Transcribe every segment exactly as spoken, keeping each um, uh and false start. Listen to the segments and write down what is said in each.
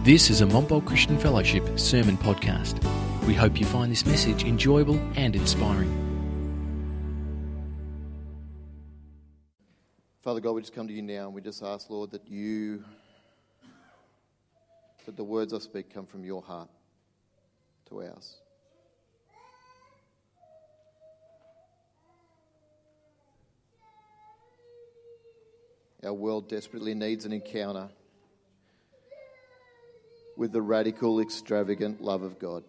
This is a Montbult Christian Fellowship sermon podcast. We hope you find this message enjoyable and inspiring. Father God, we just come to you now and we just ask, Lord, that you, that the words I speak come from your heart to ours. Our world desperately needs an encounter with the radical, extravagant love of God.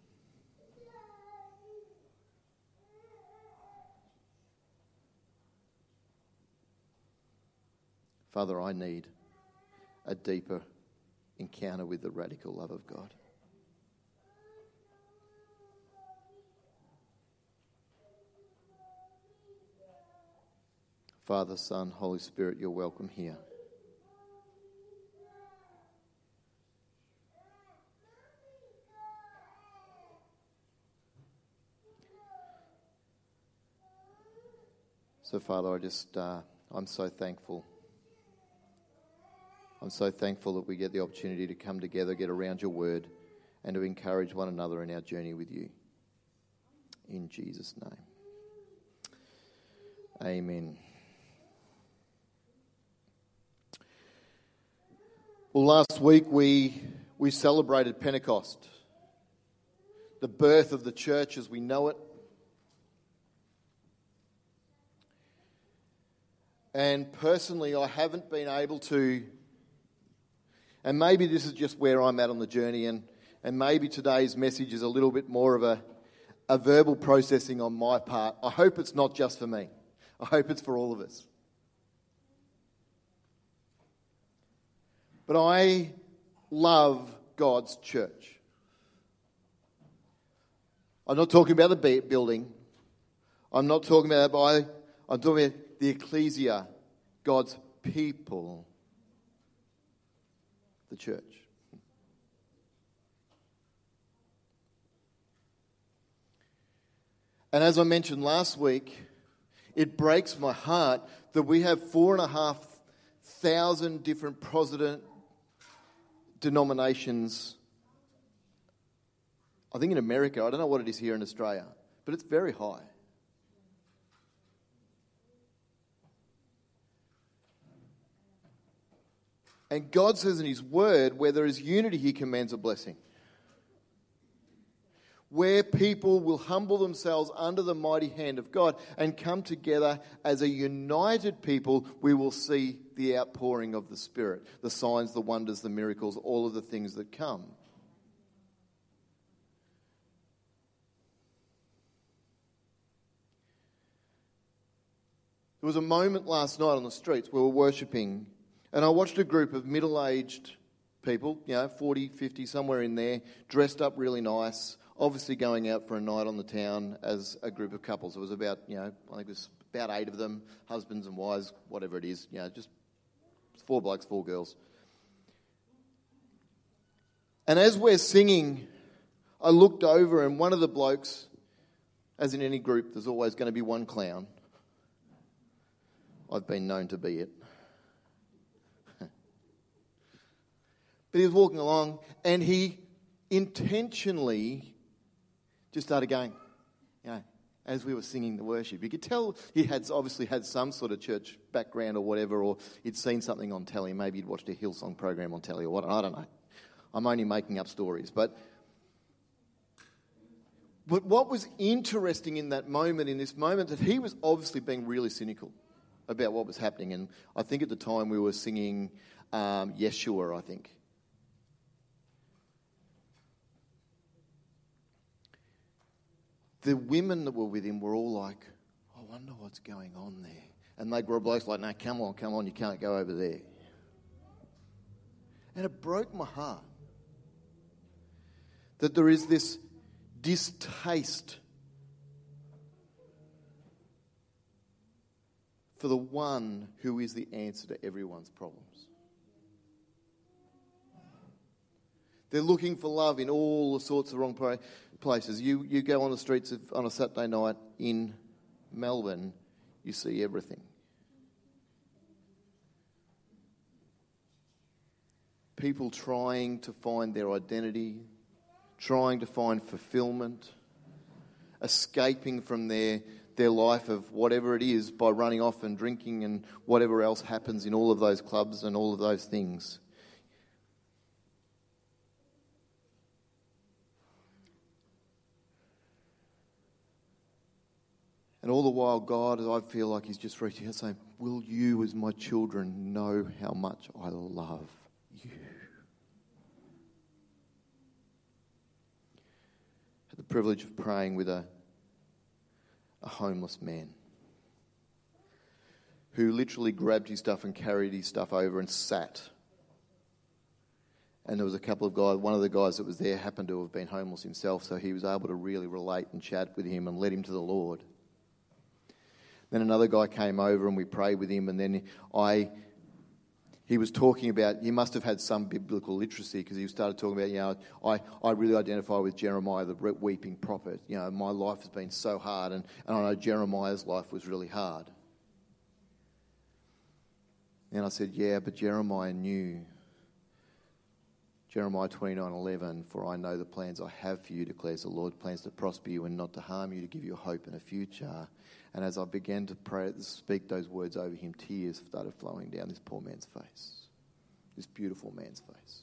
Father, I need a deeper encounter with the radical love of God. Father, Son, Holy Spirit, you're welcome here. So, Father, I just, uh, I'm so thankful. I'm so thankful that we get the opportunity to come together, get around your word, and to encourage one another in our journey with you. In Jesus' name. Amen. Well, last week we we celebrated Pentecost, the birth of the church as we know it. And personally, I haven't been able to, and maybe this is just where I'm at on the journey, and, and maybe today's message is a little bit more of a, a verbal processing on my part. I hope it's not just for me. I hope it's for all of us. But I love God's church. I'm not talking about the building. I'm not talking about that, but I, I'm talking about the ecclesia, God's people, the church. And as I mentioned last week, it breaks my heart that we have four and a half thousand different Protestant denominations. I think in America, I don't know what it is here in Australia, but it's very high. And God says in His Word, where there is unity, He commands a blessing. Where people will humble themselves under the mighty hand of God and come together as a united people, we will see the outpouring of the Spirit, the signs, the wonders, the miracles, all of the things that come. There was a moment last night on the streets where we were worshipping, and I watched a group of middle-aged people, you know, forty, fifty, somewhere in there, dressed up really nice, obviously going out for a night on the town as a group of couples. It was about, you know, I think it was about eight of them, husbands and wives, whatever it is, you know, just four blokes, four girls. And as we're singing, I looked over and one of the blokes, as in any group, there's always going to be one clown. I've been known to be it. But he was walking along and he intentionally just started going, you know, as we were singing the worship. You could tell he had obviously had some sort of church background or whatever, or he'd seen something on telly. Maybe he'd watched a Hillsong program on telly or what. I don't know. I'm only making up stories. But, but what was interesting in that moment, in this moment, that he was obviously being really cynical about what was happening. And I think at the time we were singing um, Yeshua, I think. The women that were with him were all like, I wonder what's going on there. And they were blokes like, no, come on, come on, you can't go over there. And it broke my heart that there is this distaste for the one who is the answer to everyone's problems. They're looking for love in all the sorts of wrong places. You you go on the streets of, on a Saturday night in Melbourne, you see everything. people trying to find their identity, trying to find fulfillment, escaping from their, their life of whatever it is by running off and drinking and whatever else happens in all of those clubs and all of those things. And all the while, God, I feel like he's just reaching out saying, will you as my children know how much I love you? I had the privilege of praying with a, a homeless man who literally grabbed his stuff and carried his stuff over and sat. And there was a couple of guys, one of the guys that was there happened to have been homeless himself, so he was able to really relate and chat with him and lead him to the Lord. Then another guy came over and we prayed with him, and then I, he was talking about, he must have had some biblical literacy because he started talking about, you know, I, I really identify with Jeremiah, the weeping prophet. You know, my life has been so hard, and, and I know Jeremiah's life was really hard. And I said, yeah, but Jeremiah knew. Jeremiah twenty-nine eleven, for I know the plans I have for you, declares the Lord, plans to prosper you and not to harm you, to give you a hope and a future. And as I began to pray, speak those words over him, tears started flowing down this poor man's face, this beautiful man's face.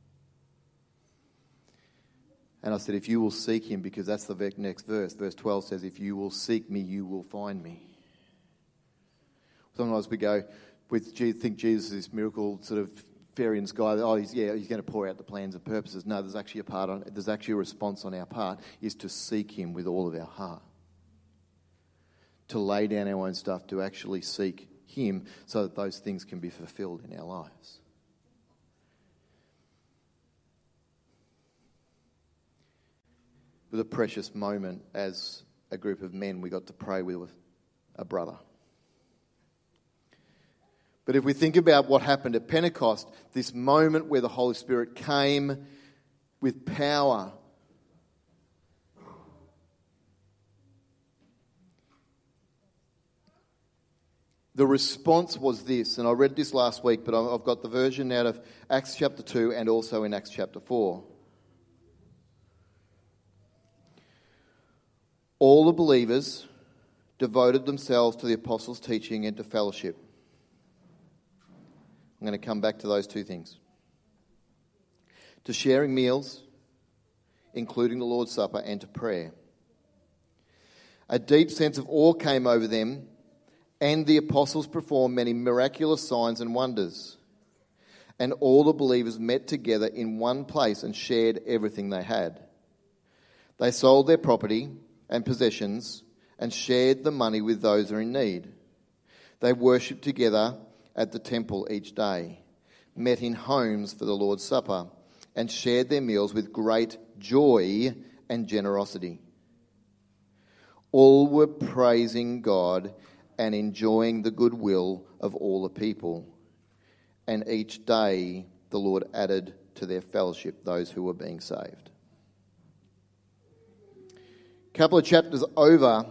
And I said, if you will seek him, because that's the next verse, verse twelve says, if you will seek me, you will find me. Sometimes we go, we think Jesus is this miracle sort of fairy in the sky, oh, he's, yeah, he's going to pour out the plans and purposes. No, there's actually a part on, there's actually a response on our part, is to seek him with all of our heart. To lay down our own stuff, to actually seek him so that those things can be fulfilled in our lives. It was a precious moment as a group of men we got to pray with a brother. But if we think about what happened at Pentecost, this moment where the Holy Spirit came with power, the response was this, and I read this last week, but I've got the version out of Acts chapter two and also in Acts chapter four. All the believers devoted themselves to the apostles' teaching and to fellowship. I'm going to come back to those two things. To sharing meals, including the Lord's Supper, and to prayer. A deep sense of awe came over them, and the apostles performed many miraculous signs and wonders. And all the believers met together in one place and shared everything they had. They sold their property and possessions and shared the money with those who are in need. They worshipped together at the temple each day, met in homes for the Lord's Supper, and shared their meals with great joy and generosity. All were praising God and enjoying the goodwill of all the people. And each day the Lord added to their fellowship those who were being saved. A couple of chapters over,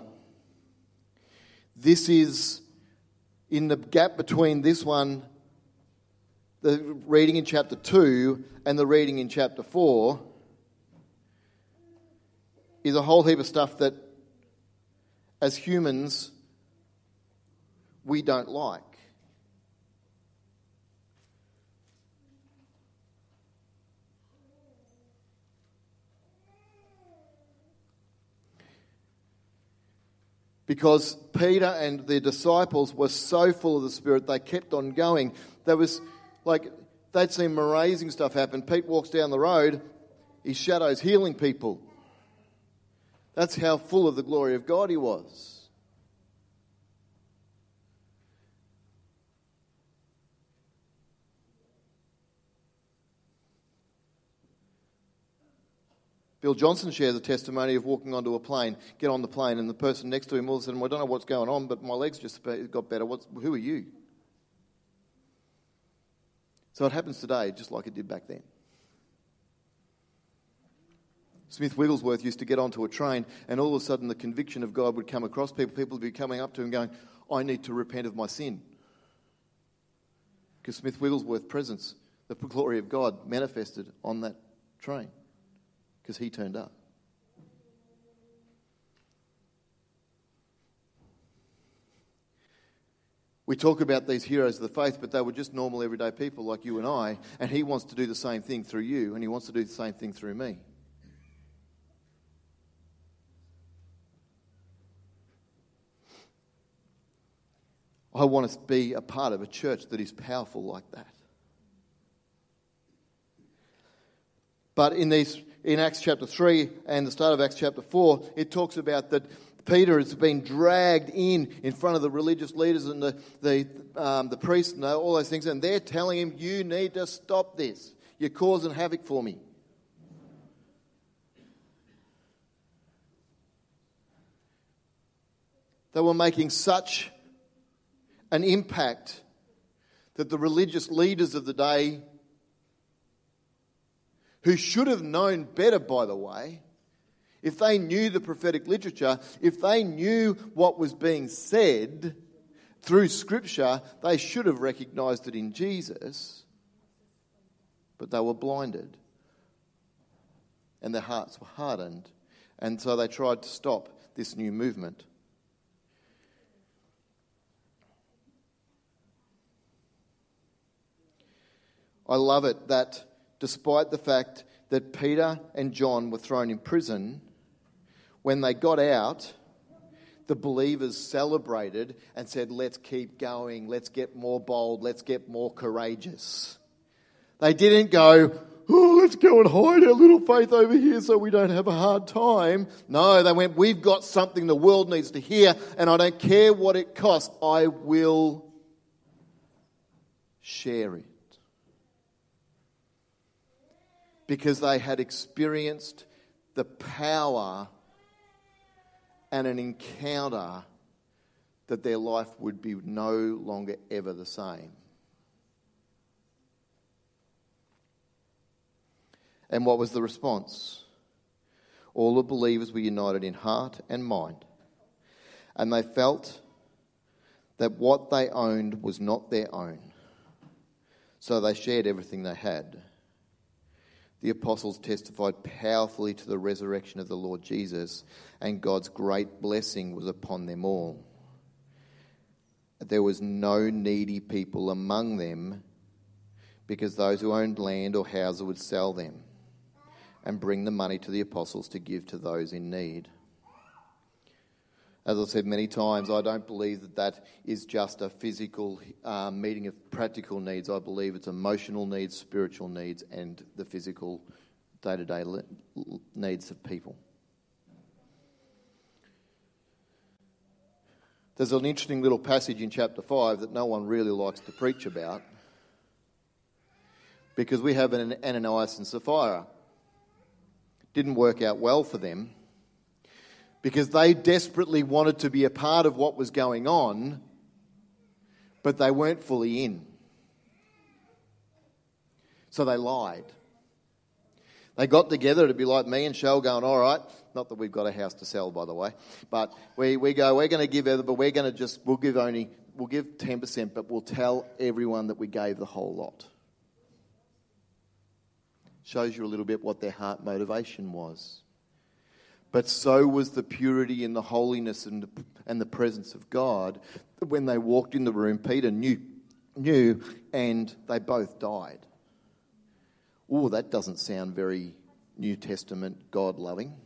this is in the gap between this one, the reading in chapter two, and the reading in chapter four, is a whole heap of stuff that, as humans, we don't like. Because Peter and the disciples were so full of the Spirit, they kept on going. There was, like, they'd seen amazing stuff happen. Pete walks down the road, his shadow's healing people. That's how full of the glory of God he was. Bill Johnson shares a testimony of walking onto a plane, get on the plane, and the person next to him all of a sudden, well, I don't know what's going on, but my legs just got better. What's, who are you? So it happens today just like it did back then. Smith Wigglesworth used to get onto a train, and all of a sudden the conviction of God would come across people. People would be coming up to him going, I need to repent of my sin. Because Smith Wigglesworth's presence, The glory of God manifested on that train because he turned up. We talk about these heroes of the faith, but they were just normal everyday people like you and I, and he wants to do the same thing through you, and he wants to do the same thing through me. I want to be a part of a church that is powerful like that. But in these, in Acts chapter three and the start of Acts chapter four, it talks about that Peter has been dragged in in front of the religious leaders and the the, um, the priests and all those things, and they're telling him, you need to stop this. You're causing havoc for me. They were making such an impact that the religious leaders of the day, who should have known better, by the way, if they knew the prophetic literature, if they knew what was being said through Scripture, they should have recognised it in Jesus, but they were blinded and their hearts were hardened, and so they tried to stop this new movement. I love it that despite the fact that Peter and John were thrown in prison, when they got out, the believers celebrated and said, let's keep going, let's get more bold, let's get more courageous. They didn't go, oh, let's go and hide our little faith over here so we don't have a hard time. No, they went, we've got something the world needs to hear, and I don't care what it costs, I will share it. Because they had experienced the power and an encounter that their life would be no longer ever the same. And what was the response? All the believers were united in heart and mind, and they felt that what they owned was not their own, so they shared everything they had. The apostles testified powerfully to the resurrection of the Lord Jesus, and God's great blessing was upon them all. There was no needy people among them, because those who owned land or houses would sell them and bring the money to the apostles to give to those in need. As I've said many times, I don't believe that that is just a physical um, meeting of practical needs. I believe it's emotional needs, spiritual needs, and the physical day-to-day le- needs of people. There's an interesting little passage in chapter five that no one really likes to preach about, because we have an Ananias and Sapphira. Didn't work out well for them, because they desperately wanted to be a part of what was going on, but they weren't fully in. So they lied. They got together to be like me and Shell going, all right, not that we've got a house to sell, by the way, but we, we go, we're going to give, but we're going to just, we'll give only, we'll give ten percent, but we'll tell everyone that we gave the whole lot. Shows you a little bit what their heart motivation was. But so was the purity and the holiness and the, and the presence of God. When they walked in the room, Peter knew, knew, and they both died. Oh, that doesn't sound very New Testament God-loving.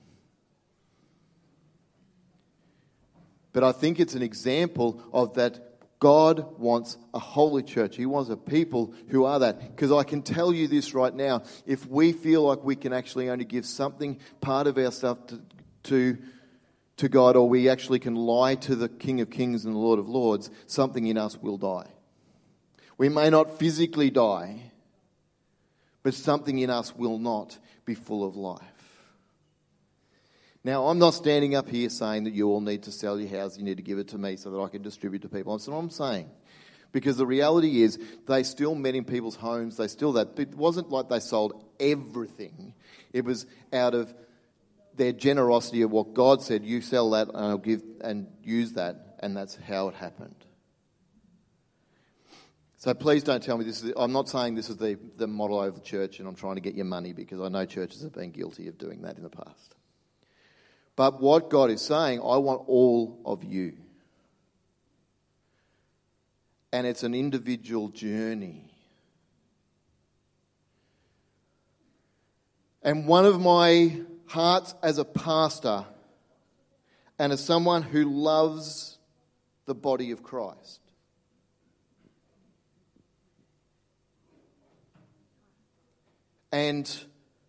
But I think it's an example of that God wants a holy church. He wants a people who are that. Because I can tell you this right now, if we feel like we can actually only give something, part of our stuff to To, to God, or we actually can lie to the King of Kings and the Lord of Lords, something in us will die. We may not physically die, but something in us will not be full of life. Now, I'm not standing up here saying that you all need to sell your house, you need to give it to me so that I can distribute to people. That's what I'm saying. Because the reality is, they still met in people's homes, they still that. It wasn't like they sold everything. It was out of their generosity of what God said, you sell that and I'll give and use that, and that's how it happened. So please don't tell me this is, I'm not saying this is the, the model over the church and I'm trying to get your money, because I know churches have been guilty of doing that in the past. But what God is saying, I want all of you. And it's an individual journey. And one of my hearts as a pastor and as someone who loves the body of Christ, and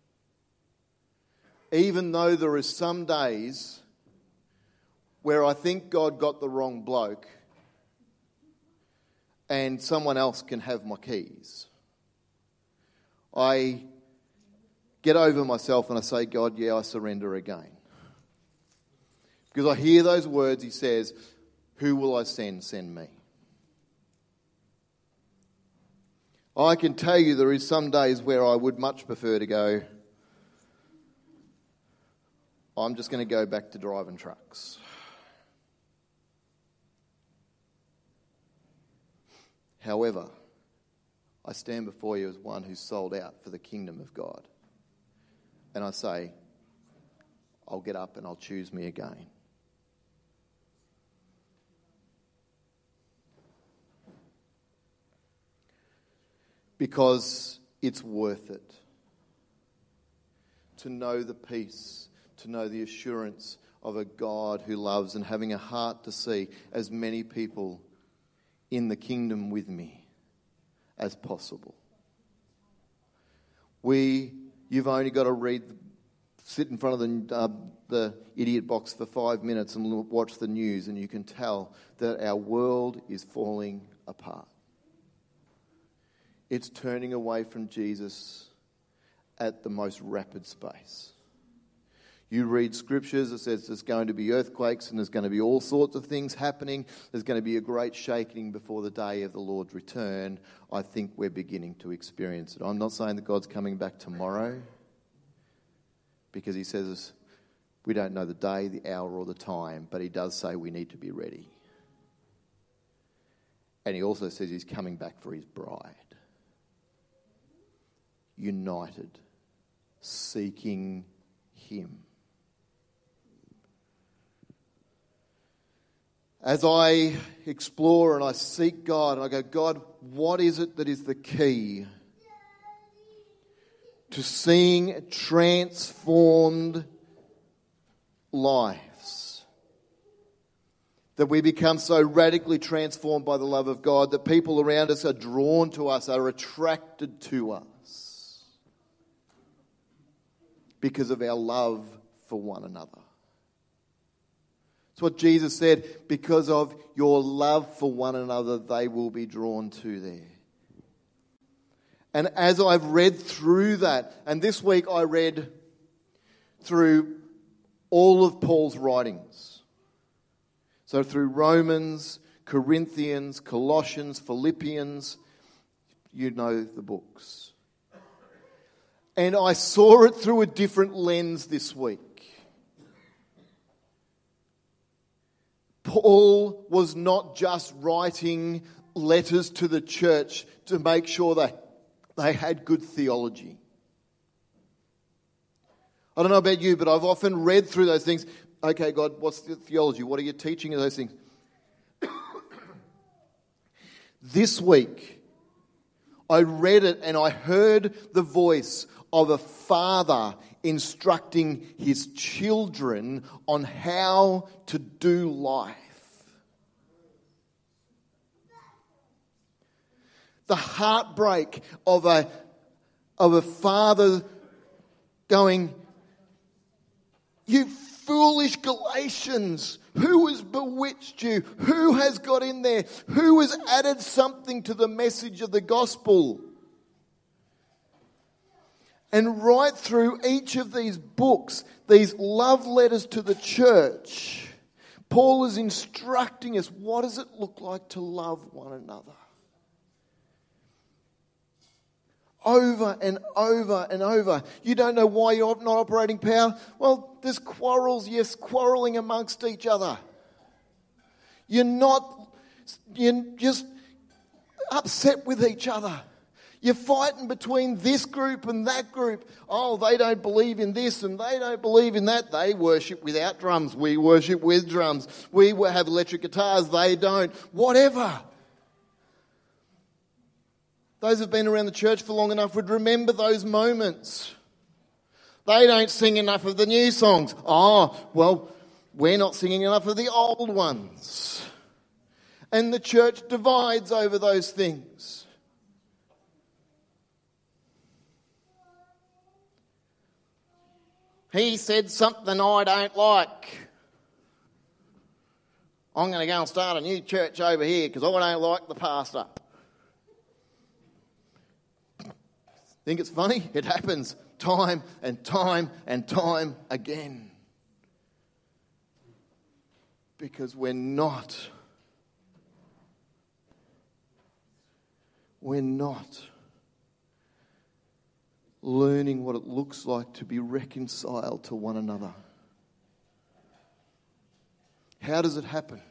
even though there are some days where I think God got the wrong bloke and someone else can have my keys, I get over myself and I say, God, yeah, I surrender again. Because I hear those words, he says, who will I send? Send me. I can tell you there is some days where I would much prefer to go, I'm just going to go back to driving trucks. However, I stand before you as one who's sold out for the kingdom of God. And I say, I'll get up and I'll choose me again. Because it's worth it to know the peace, to know the assurance of a God who loves, and having a heart to see as many people in the kingdom with me as possible. We, you've only got to read, sit in front of the, uh, the idiot box for five minutes and watch the news, and you can tell that our world is falling apart. It's turning away from Jesus at the most rapid space. You read scriptures that says there's going to be earthquakes and there's going to be all sorts of things happening. There's going to be a great shaking before the day of the Lord's return. I think we're beginning to experience it. I'm not saying that God's coming back tomorrow, because he says we don't know the day, the hour or the time, but he does say we need to be ready. And he also says he's coming back for his bride. United, seeking him. As I explore and I seek God, and I go, God, what is it that is the key to seeing transformed lives? That we become so radically transformed by the love of God that people around us are drawn to us, are attracted to us because of our love for one another. It's what Jesus said, because of your love for one another, they will be drawn to there. And as I've read through that, and this week I read through all of Paul's writings. So through Romans, Corinthians, Colossians, Philippians, you know the books. And I saw it through a different lens this week. Paul was not just writing letters to the church to make sure that they had good theology. I don't know about you, but I've often read through those things. Okay, God, what's the theology? What are you teaching of those things? This week, I read it and I heard the voice of a father instructing his children on how to do life. The heartbreak of a, of a father going, you foolish Galatians, who has bewitched you? Who has got in there? Who has added something to the message of the gospel? And right through each of these books, these love letters to the church, Paul is instructing us, what does it look like to love one another? Over and over and over. You don't know why you're not operating power? Well, there's quarrels, yes, quarrelling amongst each other. You're not, you're just upset with each other. You're fighting between this group and that group. Oh, they don't believe in this and they don't believe in that. They worship without drums. We worship with drums. We have electric guitars. They don't. Whatever. Those who've been around the church for long enough would remember those moments. They don't sing enough of the new songs. Oh, well, we're not singing enough of the old ones. And the church divides over those things. He said something I don't like. I'm going to go and start a new church over here because I don't like the pastor. Think it's funny? It happens time and time and time again. Because we're not, we're not learning what it looks like to be reconciled to one another. How does it happen?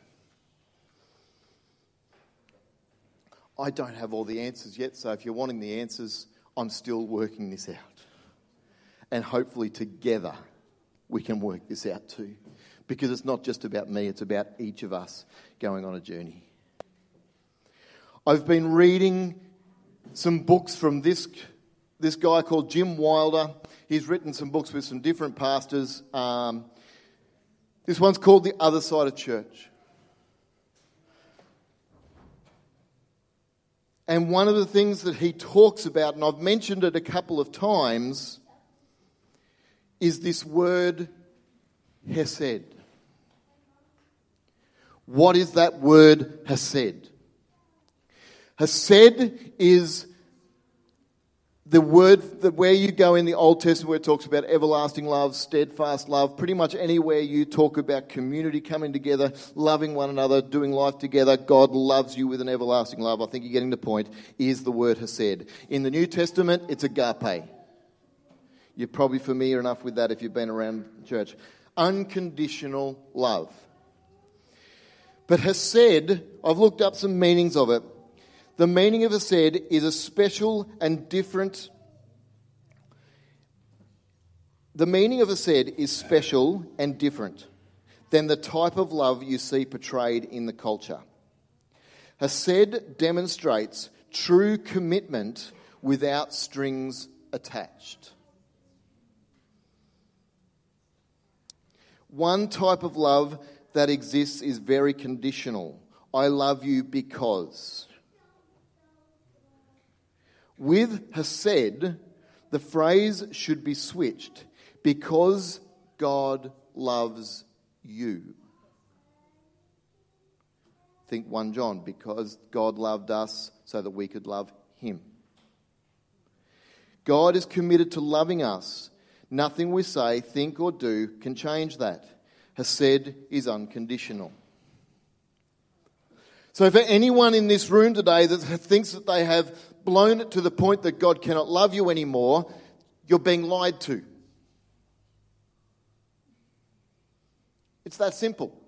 I don't have all the answers yet, so if you're wanting the answers, I'm still working this out. And hopefully together we can work this out too. Because it's not just about me, it's about each of us going on a journey. I've been reading some books from this This guy called Jim Wilder. He's written some books with some different pastors. Um, this one's called The Other Side of Church. And one of the things that he talks about, and I've mentioned it a couple of times, is this word hesed. What is that word hesed? Hesed is the word that where you go in the Old Testament where it talks about everlasting love, steadfast love, pretty much anywhere you talk about community coming together, loving one another, doing life together, God loves you with an everlasting love. I think you're getting the point, is the word hesed. In the New Testament, it's agape. You're probably familiar enough with that if you've been around church. Unconditional love. But hesed, I've looked up some meanings of it. The meaning of hesed is a special and different... The meaning of hesed is special and different than the type of love you see portrayed in the culture. Hesed demonstrates true commitment without strings attached. One type of love that exists is very conditional. I love you because... With hesed, the phrase should be switched. Because God loves you. Think First John, because God loved us so that we could love him. God is committed to loving us. Nothing we say, think or do can change that. Hesed is unconditional. So for anyone in this room today that thinks that they have blown it to the point that God cannot love you anymore, you're being lied to. It's that simple.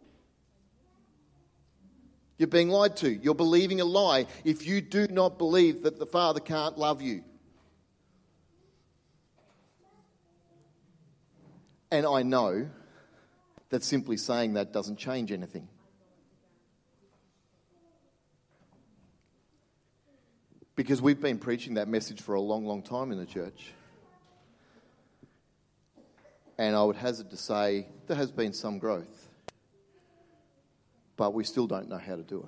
You're being lied to. You're believing a lie if you do not believe that the Father can't love you. And I know that simply saying that doesn't change anything. Because we've been preaching that message for a long, long time in the church. And I would hazard to say there has been some growth. But we still don't know how to do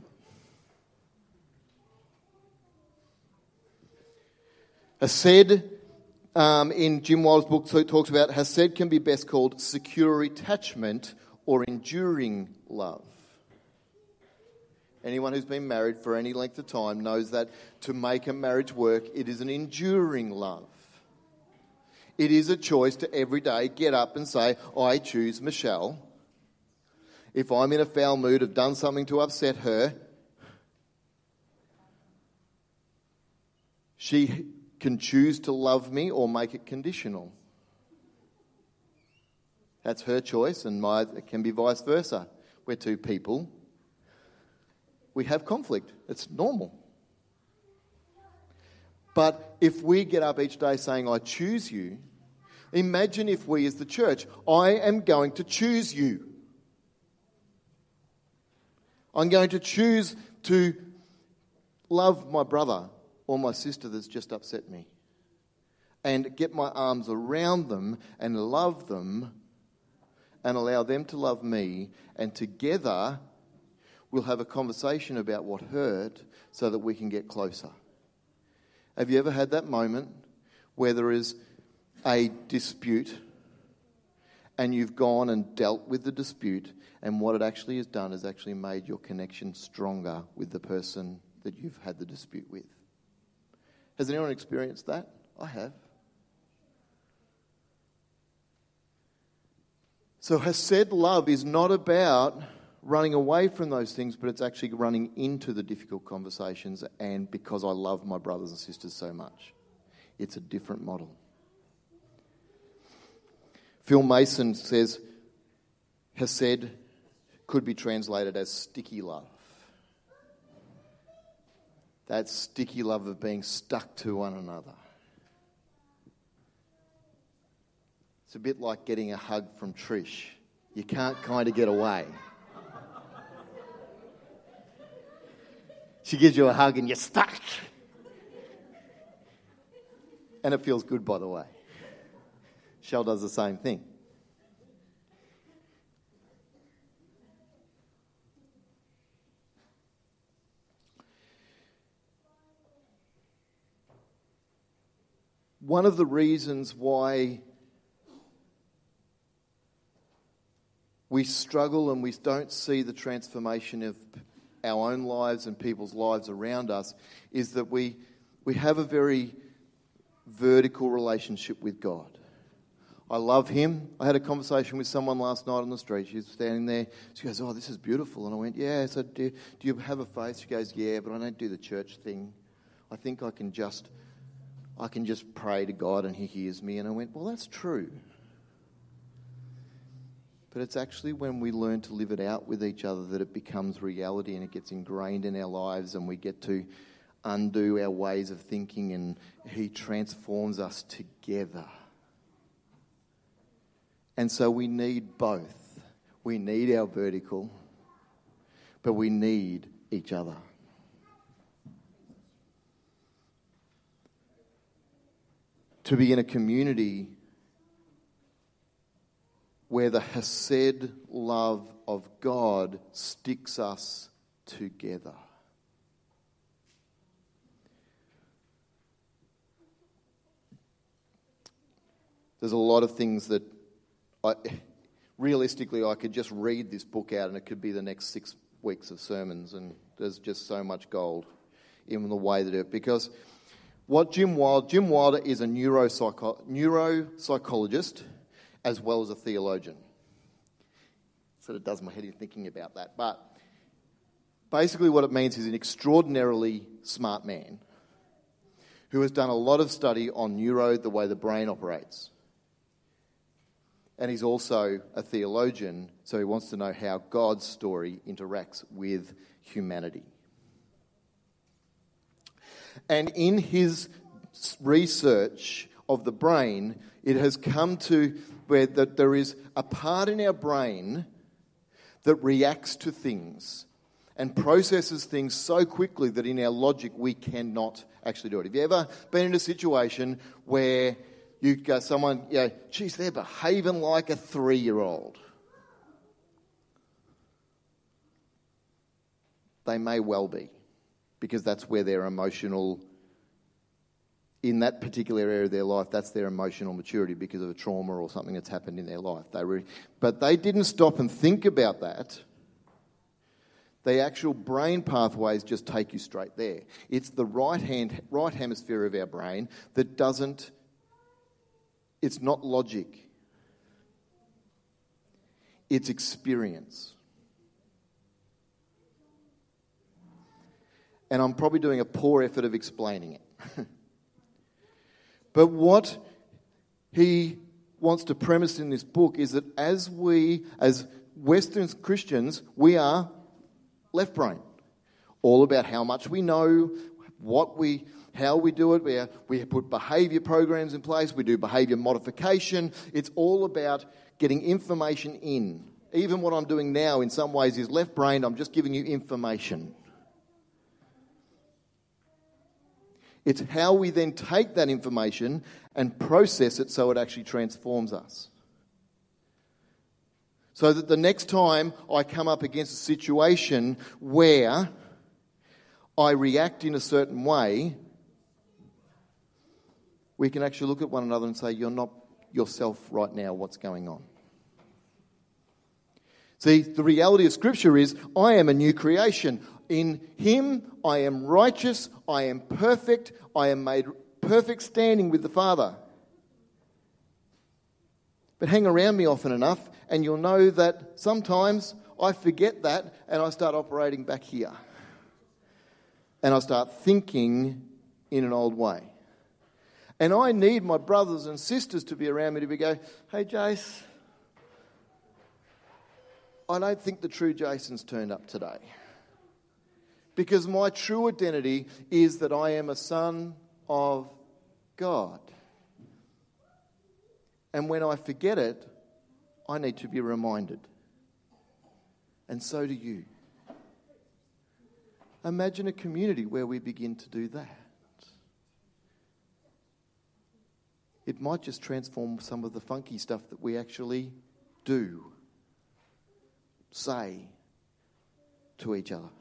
it. Hesed, um, in Jim Wilder's book, so it talks about Hesed can be best called secure attachment or enduring love. Anyone who's been married for any length of time knows that to make a marriage work, it is an enduring love. It is a choice to every day get up and say, I choose Michelle. If I'm in a foul mood, have done something to upset her, she can choose to love me or make it conditional. That's her choice, and my, it can be vice versa. We're two people. We have conflict. It's normal. But if we get up each day saying, I choose you, imagine if we as the church, I am going to choose you. I'm going to choose to love my brother or my sister that's just upset me and get my arms around them and love them and allow them to love me, and together we'll have a conversation about what hurt so that we can get closer. Have you ever had that moment where there is a dispute and you've gone and dealt with the dispute, and what it actually has done is actually made your connection stronger with the person that you've had the dispute with? Has anyone experienced that? I have. So Hesed love is not about running away from those things, but it's actually running into the difficult conversations, and because I love my brothers and sisters so much. It's a different model. Phil Mason says Hesed could be translated as sticky love. That sticky love of being stuck to one another. It's a bit like getting a hug from Trish. You can't kind of get away. She gives you a hug and you're stuck. And it feels good, by the way. Shell does the same thing. One of the reasons why we struggle and we don't see the transformation of our own lives and people's lives around us is that we we have a very vertical relationship with God. I love Him. I had a conversation with someone last night on the street. She was standing there. She goes, "Oh, this is beautiful." And I went, "Yeah." So do, do you have a faith? She goes, "Yeah, but I don't do the church thing. I think I can just, I can just pray to God and He hears me." And I went, "Well, that's true. But it's actually when we learn to live it out with each other that it becomes reality and it gets ingrained in our lives, and we get to undo our ways of thinking, and He transforms us together." And so we need both. We need our vertical, but we need each other. To be in a community where the Hesed love of God sticks us together. There's a lot of things that I, realistically I could just read this book out and it could be the next six weeks of sermons, and there's just so much gold in the way that it, because what Jim Wilder, Jim Wilder is a neuropsycho, neuropsychologist as well as a theologian. Sort of does my head in thinking about that. But basically what it means is an extraordinarily smart man who has done a lot of study on neuro, the way the brain operates. And he's also a theologian, so he wants to know how God's story interacts with humanity. And in his research of the brain, it has come to where that there is a part in our brain that reacts to things and processes things so quickly that in our logic we cannot actually do it. Have you ever been in a situation where you go, someone, you know, geez, they're behaving like a three-year-old? They may well be, because that's where their emotional, in that particular area of their life, that's their emotional maturity because of a trauma or something that's happened in their life. They re- but they didn't stop and think about that. The actual brain pathways just take you straight there. It's the right hand, right hemisphere of our brain that doesn't, it's not logic. It's experience. And I'm probably doing a poor effort of explaining it. But what he wants to premise in this book is that as we, as Western Christians, we are left brain. All about how much we know, what we, how we do it. We, are, we put behaviour programs in place. We do behaviour modification. It's all about getting information in. Even what I'm doing now in some ways is left-brained. I'm just giving you information. It's how we then take that information and process it so it actually transforms us. So that the next time I come up against a situation where I react in a certain way, we can actually look at one another and say, you're not yourself right now, what's going on? See, the reality of Scripture is, I am a new creation. In Him, I am righteous, I am perfect, I am made perfect standing with the Father. But hang around me often enough, and you'll know that sometimes I forget that, and I start operating back here. And I start thinking in an old way. And I need my brothers and sisters to be around me to be go, hey, Jace, I don't think the true Jason's turned up today. Because my true identity is that I am a son of God. And when I forget it, I need to be reminded. And so do you. Imagine a community where we begin to do that. It might just transform some of the funky stuff that we actually do, say to each other.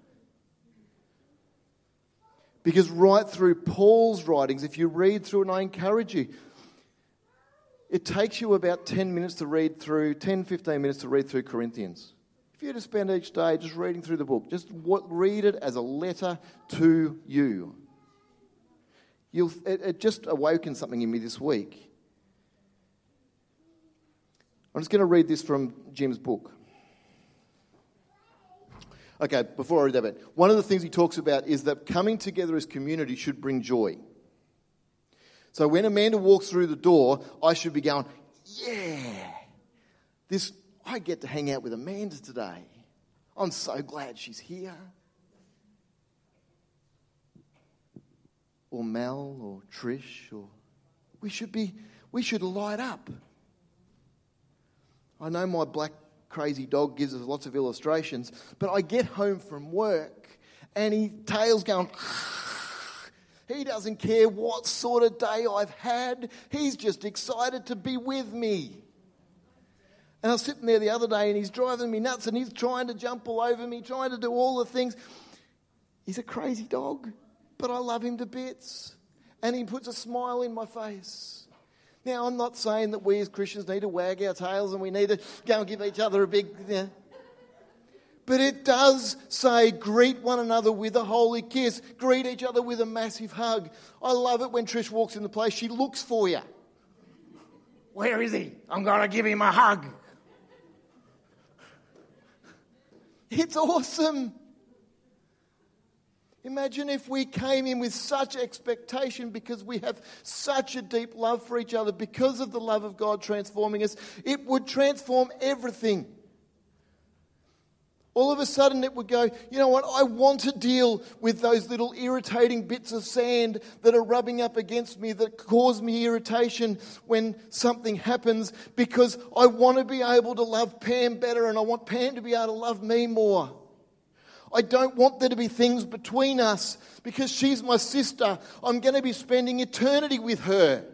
Because right through Paul's writings, if you read through, and I encourage you, it takes you about ten minutes to read through, ten, fifteen minutes to read through Corinthians. If you had to spend each day just reading through the book, just read it as a letter to you. You'll, it, it just awoken something in me this week. I'm just going to read this from Jim's book. Okay, before I read that bit, one of the things he talks about is that coming together as community should bring joy. So when Amanda walks through the door, I should be going, yeah, this I get to hang out with Amanda today. I'm so glad she's here. Or Mel, or Trish, or we should be, we should light up. I know my black crazy dog gives us lots of illustrations, but I get home from work and his tail's going. He doesn't care what sort of day I've had. He's just excited to be with me. And I was sitting there the other day and he's driving me nuts and he's trying to jump all over me, trying to do all the things. He's a crazy dog, but I love him to bits. And he puts a smile in my face. Now, I'm not saying that we as Christians need to wag our tails and we need to go and give each other a big... You know, but it does say, greet one another with a holy kiss. Greet each other with a massive hug. I love it when Trish walks in the place, she looks for you. Where is he? I'm going to give him a hug. It's awesome. Imagine if we came in with such expectation because we have such a deep love for each other, because of the love of God transforming us, it would transform everything. All of a sudden it would go, you know what, I want to deal with those little irritating bits of sand that are rubbing up against me that cause me irritation when something happens, because I want to be able to love Pam better and I want Pam to be able to love me more. I don't want there to be things between us because she's my sister. I'm going to be spending eternity with her.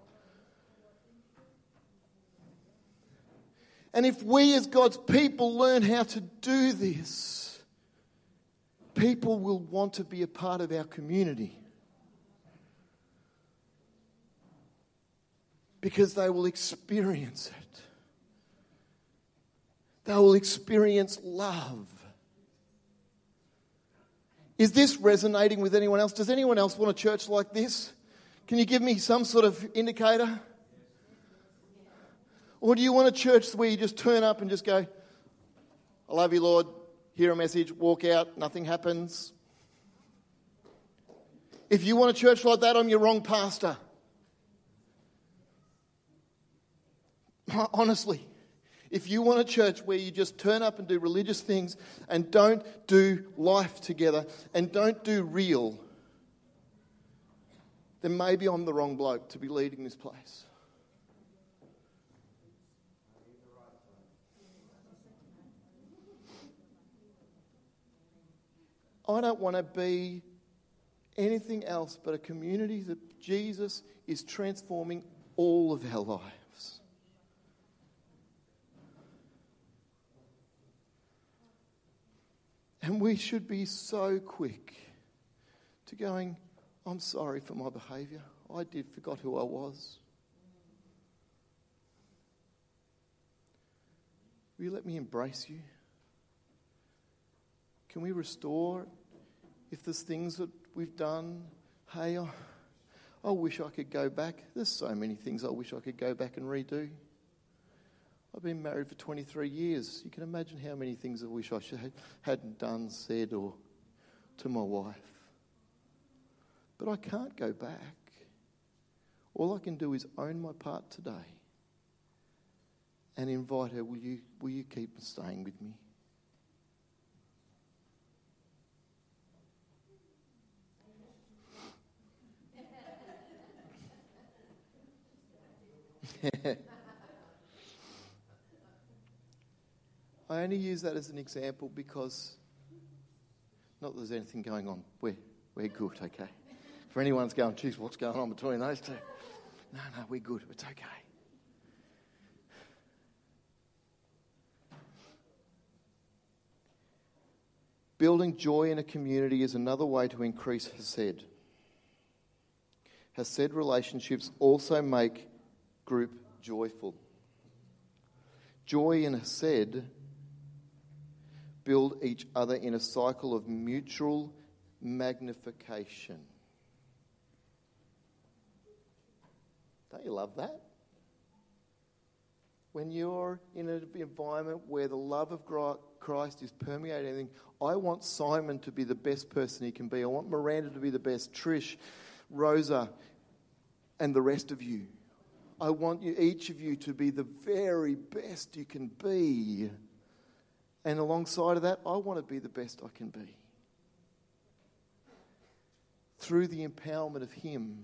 And if we as God's people learn how to do this, people will want to be a part of our community. Because they will experience it. They will experience love. Is this resonating with anyone else? Does anyone else want a church like this? Can you give me some sort of indicator? Or do you want a church where you just turn up and just go, I love you, Lord, hear a message, walk out, nothing happens? If you want a church like that, I'm your wrong pastor. Honestly, if you want a church where you just turn up and do religious things and don't do life together and don't do real, then maybe I'm the wrong bloke to be leading this place. I don't want to be anything else but a community that Jesus is transforming all of our lives. And we should be so quick to going, I'm sorry for my behaviour. I did forgot who I was. Will you let me embrace you? Can we restore? If there's things that we've done, hey, I, I wish I could go back. There's so many things I wish I could go back and redo. I've been married for twenty-three years. You can imagine how many things I wish I should have, hadn't done, said, or to my wife. But I can't go back. All I can do is own my part today and invite her, will you, will you keep staying with me? I only use that as an example because, not that there's anything going on. We're, we're good, okay? For anyone's going, geez, what's going on between those two? No, no, we're good. It's okay. Building joy in a community is another way to increase Hesed. Hesed relationships also make group joyful. Joy and Hesed build each other in a cycle of mutual magnification. Don't you love that? When you're in an environment where the love of Christ is permeating everything, I want Simon to be the best person he can be. I want Miranda to be the best, Trish, Rosa, and the rest of you. I want you, each of you to be the very best you can be. And alongside of that, I want to be the best I can be. Through the empowerment of Him.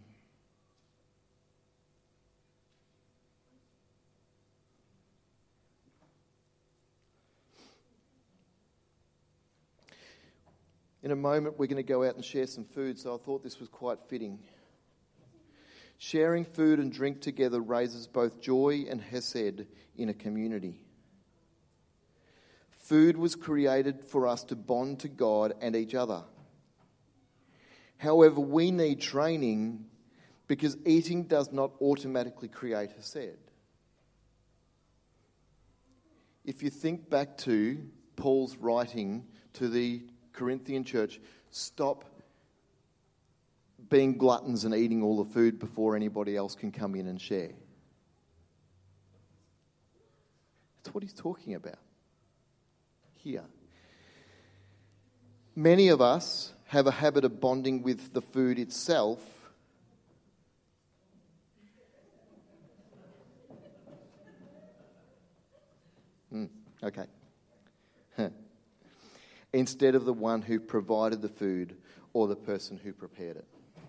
In a moment, we're going to go out and share some food, so I thought this was quite fitting. Sharing food and drink together raises both joy and hesed in a community. Food was created for us to bond to God and each other. However, we need training because eating does not automatically create hesed. If you think back to Paul's writing to the Corinthian church, stop being gluttons and eating all the food before anybody else can come in and share. That's what he's talking about here. Many of us have a habit of bonding with the food itself mm, okay. instead of the one who provided the food or the person who prepared it.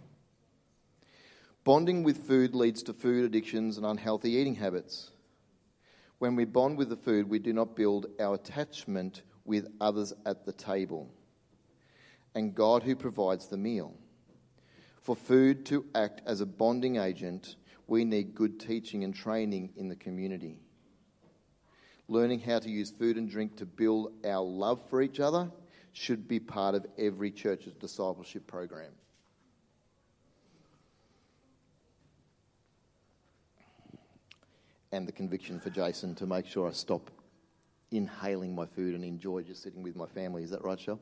Bonding with food leads to food addictions and unhealthy eating habits. When we bond with the food, we do not build our attachment with others at the table and God who provides the meal. For food to act as a bonding agent, we need good teaching and training in the community. Learning how to use food and drink to build our love for each other should be part of every church's discipleship program. And the conviction for Jason to make sure I stop inhaling my food and enjoy just sitting with my family. Is that right, Shel?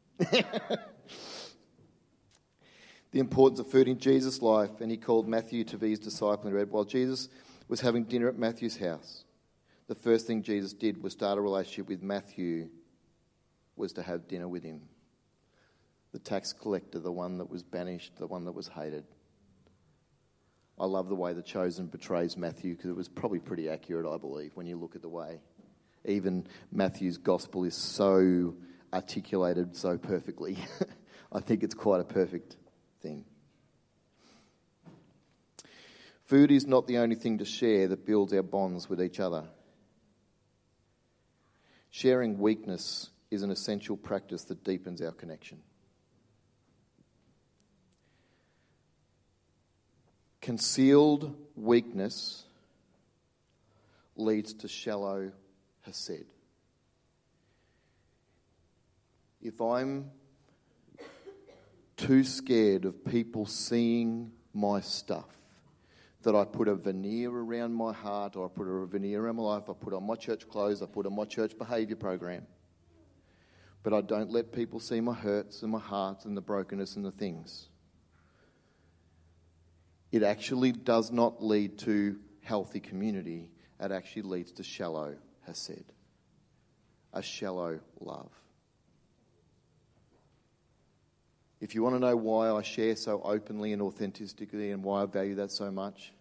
The importance of food in Jesus' life, and he called Matthew to be his disciple and read, while Jesus was having dinner at Matthew's house, the first thing Jesus did was start a relationship with Matthew, was to have dinner with him. The tax collector, the one that was banished, the one that was hated. I love the way The Chosen portrays Matthew because it was probably pretty accurate, I believe, when you look at the way. Even Matthew's gospel is so articulated so perfectly. I think it's quite a perfect thing. Food is not the only thing to share that builds our bonds with each other. Sharing weakness is an essential practice that deepens our connection. Concealed weakness leads to shallow hesed. If I'm too scared of people seeing my stuff, that I put a veneer around my heart, or I put a veneer around my life, I put on my church clothes, I put on my church behaviour program, but I don't let people see my hurts and my hearts and the brokenness and the things, it actually does not lead to healthy community. It actually leads to shallow hesed, a shallow love. If you want to know why I share so openly and authentically and why I value that so much,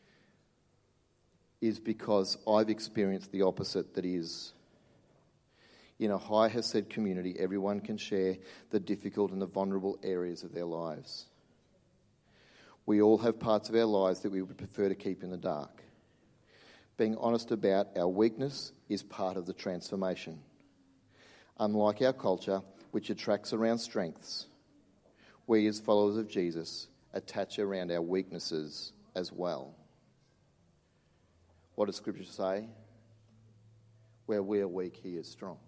is because I've experienced the opposite, that is, in a high hesed community, everyone can share the difficult and the vulnerable areas of their lives. We all have parts of our lives that we would prefer to keep in the dark. Being honest about our weakness is part of the transformation. Unlike our culture, which attracts around strengths, we as followers of Jesus attach around our weaknesses as well. What does Scripture say? Where we are weak, he is strong.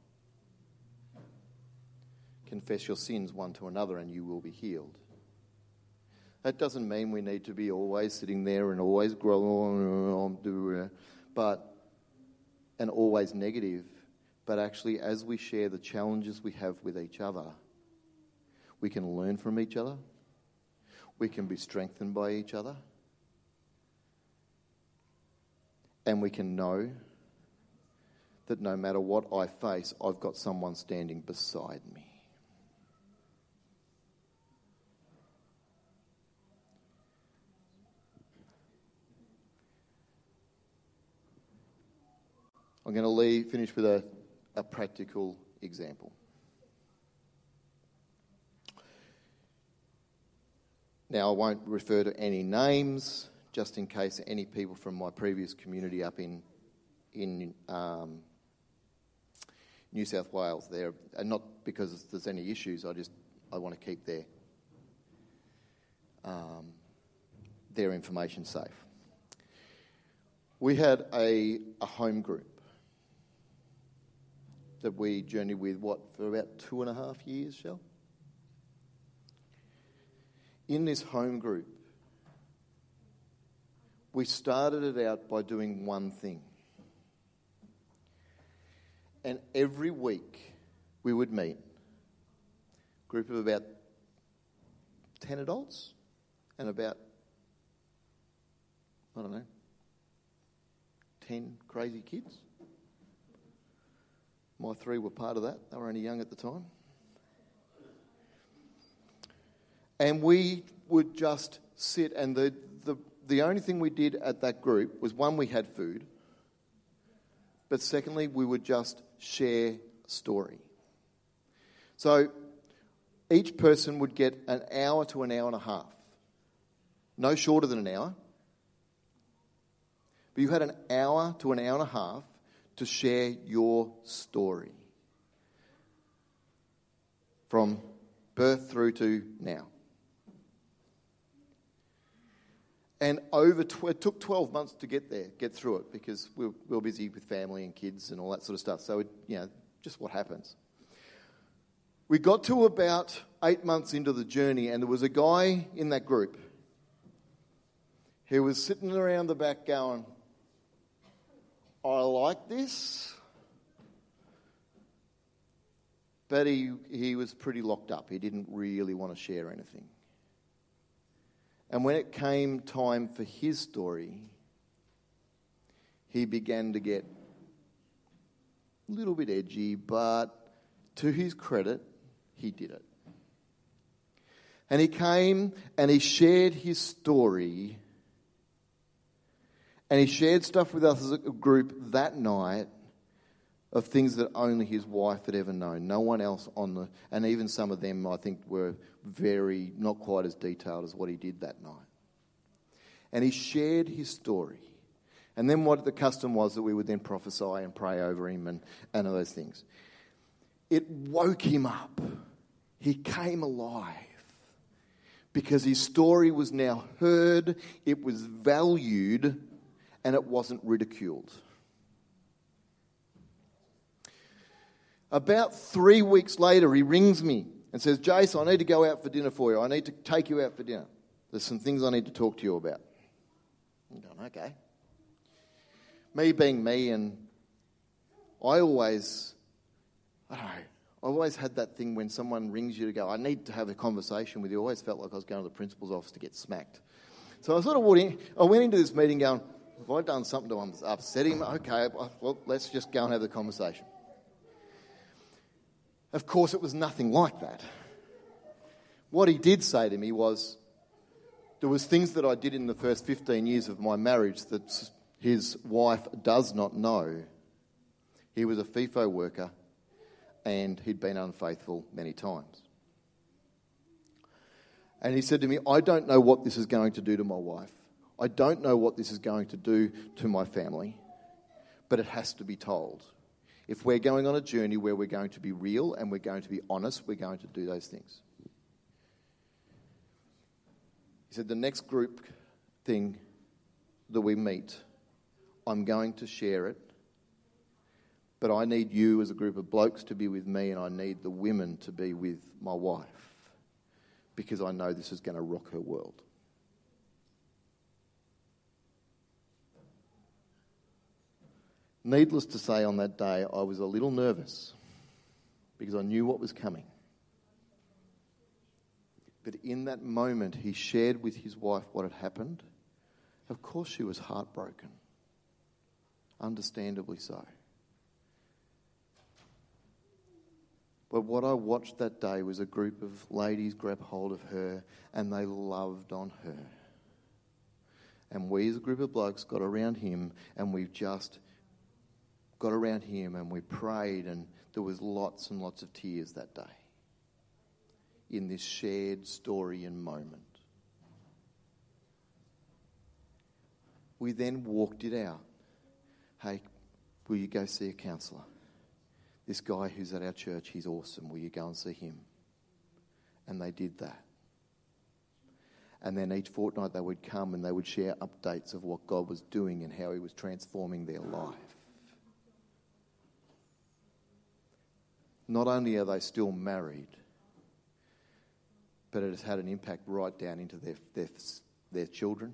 Confess your sins one to another and you will be healed. That doesn't mean we need to be always sitting there and always growing, but and always negative. But actually, as we share the challenges we have with each other, we can learn from each other. We can be strengthened by each other. And we can know that no matter what I face, I've got someone standing beside me. I'm going to leave, finish with a, a practical example. Now, I won't refer to any names, just in case any people from my previous community up in in um, New South Wales there, and not because there's any issues. I just I want to keep their um, their information safe. We had a a home group that we journeyed with, what, for about two and a half years, Shell? In this home group, we started it out by doing one thing. And every week we would meet, a group of about ten adults and about, I don't know, ten crazy kids. My three were part of that. They were only young at the time. And we would just sit, and the, the, the only thing we did at that group was, one, we had food, but secondly, we would just share a story. So each person would get an hour to an hour and a half. No shorter than an hour. But you had an hour to an hour and a half to share your story from birth through to now. And over tw- it took twelve months to get there, get through it, because we were, we were busy with family and kids and all that sort of stuff. So, it, you know, just what happens. We got to about eight months into the journey, and there was a guy in that group who was sitting around the back going, I like this, but he he was pretty locked up. He didn't really want to share anything. And when it came time for his story, he began to get a little bit edgy, but to his credit, he did it. And he came and he shared his story. And he shared stuff with us as a group that night of things that only his wife had ever known. No one else on the... And even some of them, I think, were very, not quite as detailed as what he did that night. And he shared his story. And then what the custom was that we would then prophesy and pray over him and, and all those things. It woke him up. He came alive. Because his story was now heard, it was valued, and it wasn't ridiculed. About three weeks later, he rings me and says, Jace, I need to go out for dinner for you. I need to take you out for dinner. There's some things I need to talk to you about. I'm going, okay. Me being me, and I always, I don't know, I always had that thing when someone rings you to go, I need to have a conversation with you. I always felt like I was going to the principal's office to get smacked. So I sort of went, in, I went into this meeting going, have I done something to upset him? Okay, well, let's just go and have the conversation. Of course, it was nothing like that. What he did say to me was, there was things that I did in the first fifteen years of my marriage that his wife does not know. He was a FIFO worker and he'd been unfaithful many times. And he said to me, I don't know what this is going to do to my wife. I don't know what this is going to do to my family, but it has to be told. If we're going on a journey where we're going to be real and we're going to be honest, we're going to do those things. He said, the next group thing that we meet, I'm going to share it, but I need you as a group of blokes to be with me, and I need the women to be with my wife, because I know this is going to rock her world. Needless to say, on that day, I was a little nervous because I knew what was coming. But in that moment, he shared with his wife what had happened. Of course, she was heartbroken. Understandably so. But what I watched that day was a group of ladies grab hold of her and they loved on her. And we as a group of blokes got around him and we just got around him and we prayed, and there was lots and lots of tears that day in this shared story and moment. We then walked it out. Hey, will you go see a counsellor? This guy who's at our church, he's awesome. Will you go and see him? And they did that. And then each fortnight they would come and they would share updates of what God was doing and how he was transforming their life. Not only are they still married, but it has had an impact right down into their, their, their children.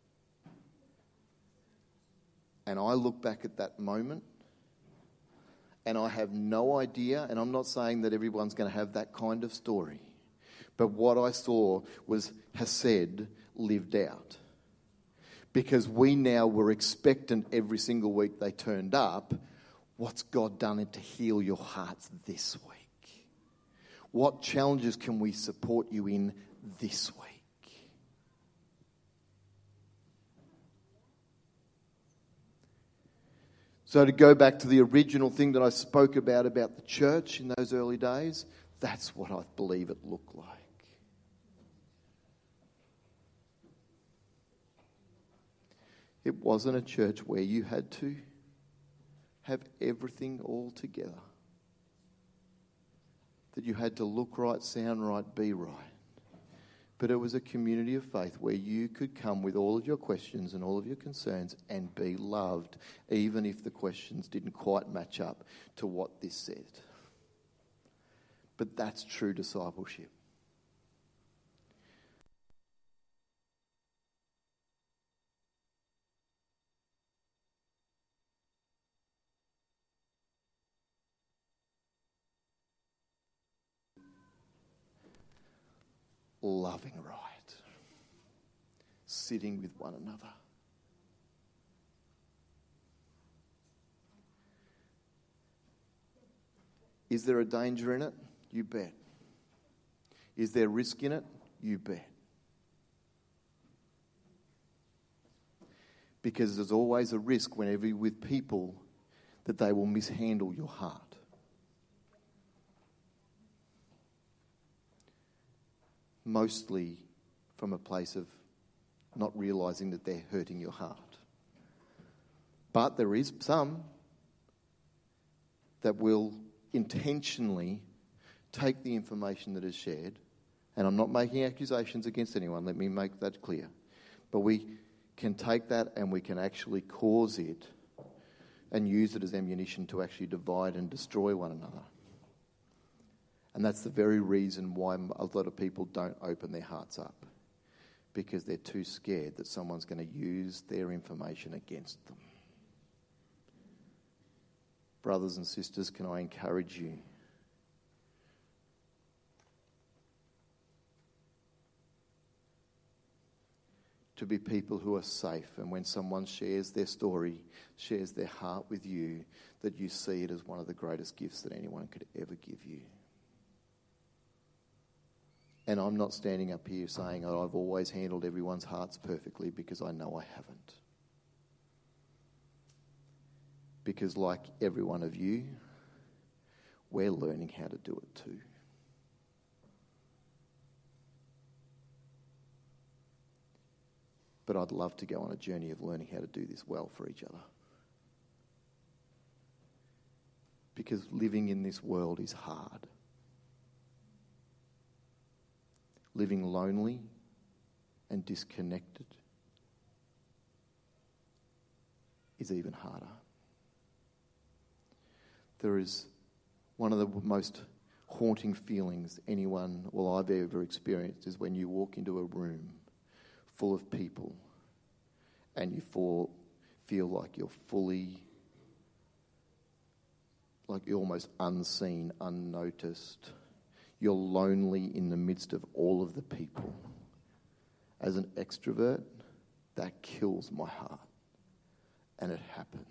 And I look back at that moment and I have no idea, and I'm not saying that everyone's going to have that kind of story, but what I saw was Hesed lived out. Because we now were expectant every single week they turned up. What's God done to heal your hearts this week? What challenges can we support you in this week? So to go back to the original thing that I spoke about, about the church in those early days, that's what I believe it looked like. It wasn't a church where you had to have everything all together. That you had to look right, sound right, be right. But it was a community of faith where you could come with all of your questions and all of your concerns and be loved, even if the questions didn't quite match up to what this said. But that's true discipleship. Loving right, sitting with one another. Is there a danger in it? You bet. Is there risk in it? You bet. Because there's always a risk whenever you're with people that they will mishandle your heart. Mostly from a place of not realising that they're hurting your heart. But there is some that will intentionally take the information that is shared, and I'm not making accusations against anyone, let me make that clear, but we can take that and we can actually cause it and use it as ammunition to actually divide and destroy one another. And that's the very reason why a lot of people don't open their hearts up, because they're too scared that someone's going to use their information against them. Brothers and sisters, can I encourage you to be people who are safe, and when someone shares their story, shares their heart with you, that you see it as one of the greatest gifts that anyone could ever give you. And I'm not standing up here saying, oh, I've always handled everyone's hearts perfectly, because I know I haven't. Because like every one of you, we're learning how to do it too. But I'd love to go on a journey of learning how to do this well for each other. Because living in this world is hard. Living lonely and disconnected is even harder. There is one of the most haunting feelings anyone, well, I've ever experienced, is when you walk into a room full of people and you fall, feel like you're fully, like you're almost unseen, unnoticed. You're lonely in the midst of all of the people. As an extrovert, that kills my heart. And it happens.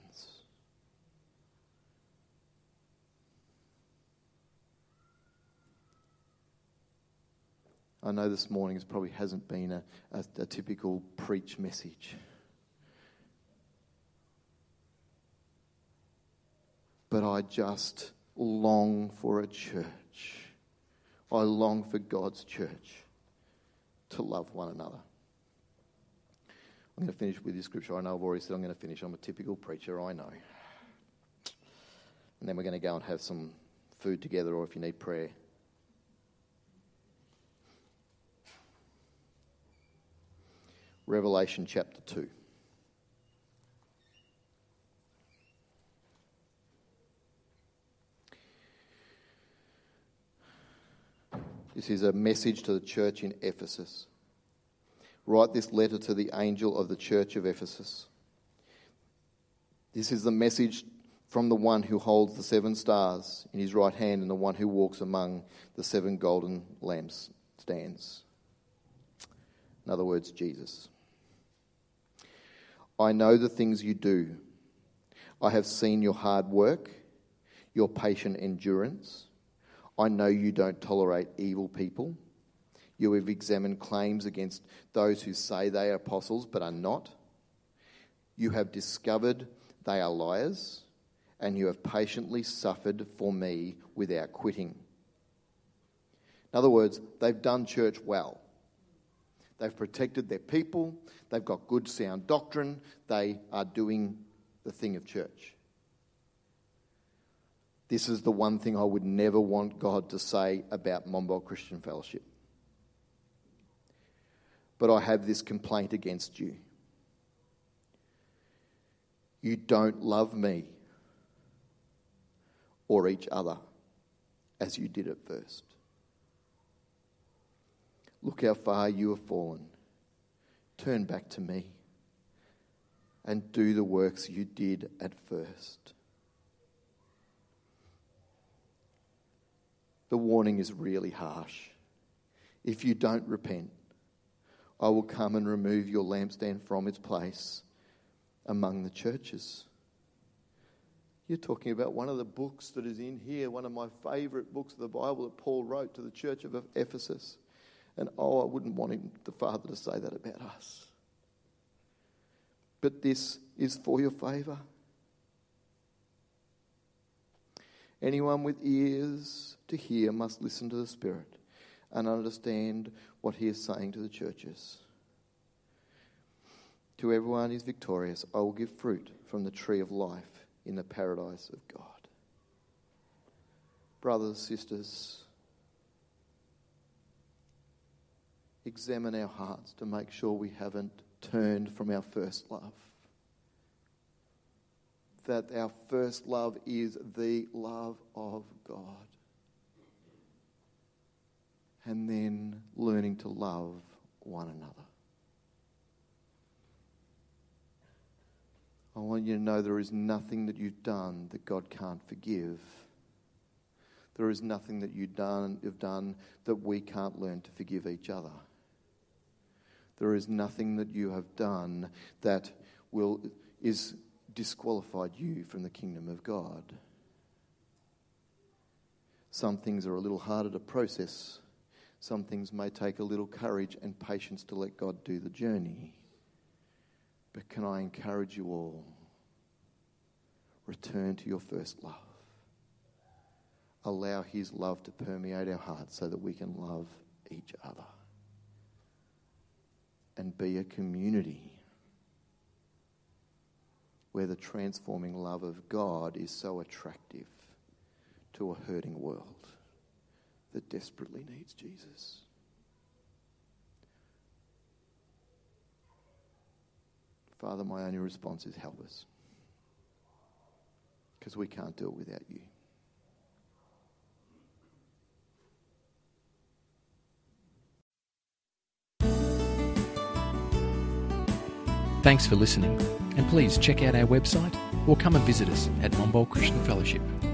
I know this morning it probably hasn't been a, a, a typical preach message. But I just long for a church. I long for God's church to love one another. I'm going to finish with this scripture. I know I've already said I'm going to finish. I'm a typical preacher, I know. And then we're going to go and have some food together, or if you need prayer. Revelation chapter two. This is a message to the church in Ephesus. Write this letter to the angel of the church of Ephesus. This is the message from the one who holds the seven stars in his right hand and the one who walks among the seven golden lampstands. In other words, Jesus. I know the things you do. I have seen your hard work, your patient endurance. I know you don't tolerate evil people. You have examined claims against those who say they are apostles but are not. You have discovered they are liars, and you have patiently suffered for me without quitting. In other words, they've done church well. They've protected their people. They've got good sound doctrine. They are doing the thing of church. This is the one thing I would never want God to say about Monbulk Christian Fellowship. But I have this complaint against you. You don't love me or each other as you did at first. Look how far you have fallen. Turn back to me and do the works you did at first. The warning is really harsh. If you don't repent, I will come and remove your lampstand from its place among the churches. You're talking about one of the books that is in here, one of my favourite books of the Bible that Paul wrote to the church of Ephesus. And oh, I wouldn't want him, the Father, to say that about us. But this is for your favour. Anyone with ears to hear must listen to the Spirit and understand what he is saying to the churches. To everyone who is victorious, I will give fruit from the tree of life in the paradise of God. Brothers, sisters, examine our hearts to make sure we haven't turned from our first love. That our first love is the love of God. And then learning to love one another. I want you to know there is nothing that you've done that God can't forgive. There is nothing that you've done, you've done that we can't learn to forgive each other. There is nothing that you have done that will is disqualified you from the kingdom of God. Some things are a little harder to process. Some things may take a little courage and patience to let God do the journey. But can I encourage you all? Return to your first love. Allow his love to permeate our hearts so that we can love each other. And be a community where the transforming love of God is so attractive to a hurting world that desperately needs Jesus. Father, my only response is help us. Because we can't do it without you. Thanks for listening, and please check out our website or come and visit us at Monbulk Christian Fellowship.